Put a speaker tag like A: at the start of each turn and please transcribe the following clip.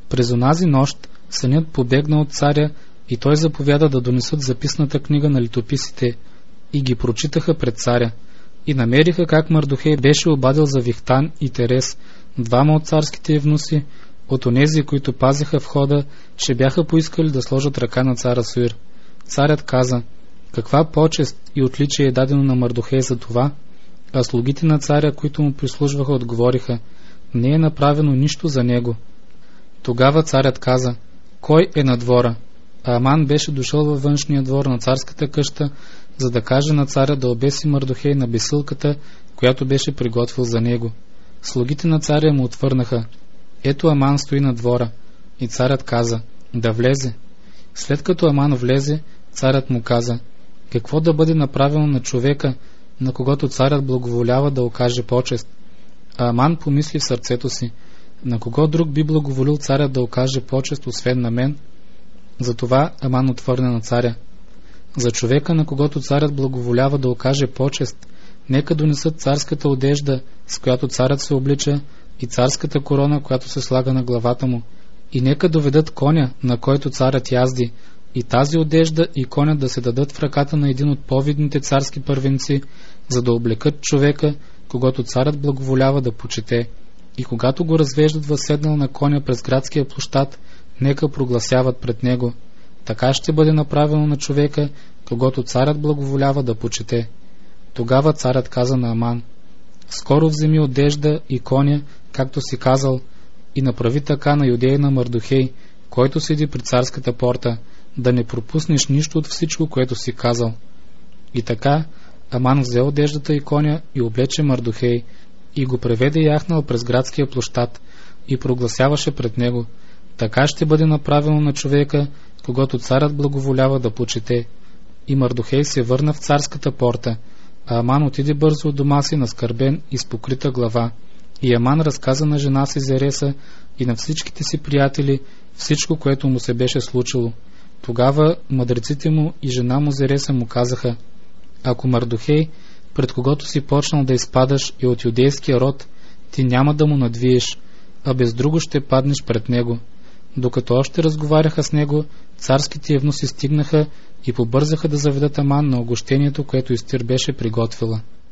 A: През онази нощ сънят побегна от царя и той заповяда да донесат записната книга на летописите и ги прочитаха пред царя. И намериха как Мардохей беше обадил за Вихтан и Терес, двама от царските евнуси, от онези, които пазиха входа, че бяха поискали да сложат ръка на цар Асуир. Царят каза: каква почест и отличие е дадено на Мардохей за това? А слугите на царя, които му прислужваха, отговориха: не е направено нищо за него. Тогава царят каза: кой е на двора? А Аман беше дошъл във външния двор на царската къща, за да каже на царя да обеси Мардохей на бесилката, която беше приготвил за него. Слугите на царя му отвърнаха: ето Аман стои на двора. И царят каза: да влезе. След като Аман влезе, царят му каза: какво да бъде направено на човека, на когото царят благоволява да окаже почест? А Аман помисли в сърцето си: на кого друг би благоволил царят да окаже почест, освен на мен? Затова Аман отвърна на царя: за човека, на когото царят благоволява да окаже почест, нека донесат царската одежда, с която царят се облича, и царската корона, която се слага на главата му, и нека доведат коня, на който царят язди, и тази одежда и коня да се дадат в ръката на един от по-видните царски първенци, за да облекат човека, когато царят благоволява да почете. И когато го развеждат възседнал на коня през градския площад, нека прогласяват пред него: така ще бъде направено на човека, когато царят благоволява да почете. Тогава царят каза на Аман: скоро вземи одежда и коня, както си казал, и направи така на юдеина Мардохей, който седи при царската порта, да не пропуснеш нищо от всичко, което си казал. И така Аман взе одеждата и коня и облече Мардохей, и го преведе яхнал през градския площад, и прогласяваше пред него: така ще бъде направено на човека, когато царят благоволява да почете. И Мардохей се върна в царската порта, а Аман отиде бързо от дома си наскърбен и с покрита глава. И Аман разказа на жена си Зереса и на всичките си приятели всичко, което му се беше случило. Тогава мъдреците му и жена му Зереса му казаха: ако Мардохей, пред когото си почнал да изпадаш, е от юдейския род, ти няма да му надвиеш, а без друго ще паднеш пред него. Докато още разговаряха с него, царските евнуси стигнаха и побързаха да заведат Аман на огощението, което Истир беше приготвила.